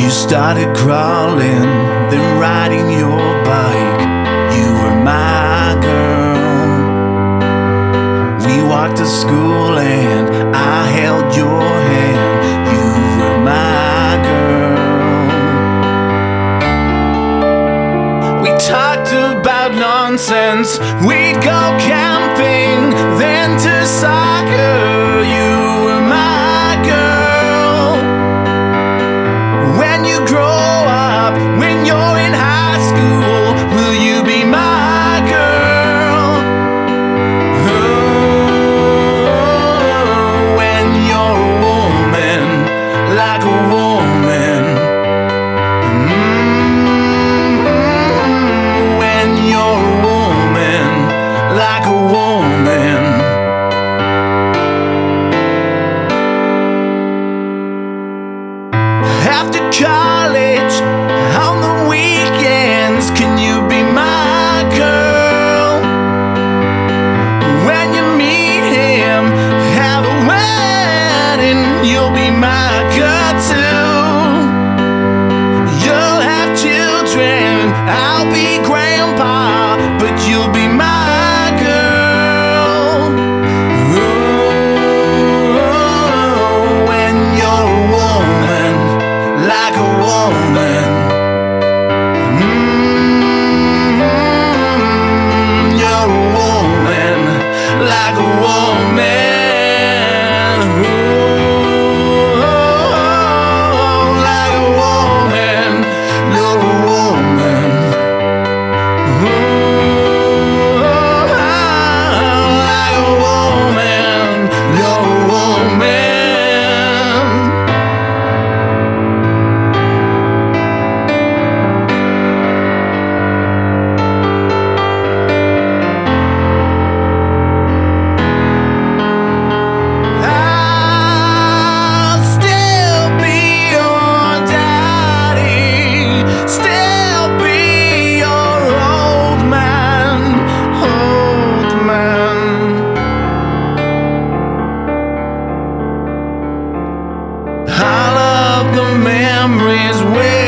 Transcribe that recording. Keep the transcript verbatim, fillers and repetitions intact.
You started crawling, then riding your bike. You were my girl. We walked to school and I held your hand. You were my girl. We talked about nonsense. We'd go camping, then to soccer. You were my girl. When you grow up, when you're in high school, will you be my girl? Oh, when you're a woman, like a woman. Mm-hmm. When you're a woman, like a woman. After college, on the weekends, can you be my girl? When you meet him, have a wedding, you'll be my girl too. You'll have children, I'll be grandpa, but you'll be my girl. Oh, when you're a woman, like a woman. Mm-hmm. You're a woman, like a woman. Oh, like a woman. You're a woman. Oh, like a woman. You're a woman. I'll still be your daddy, still be your old man, old man. All of the memories we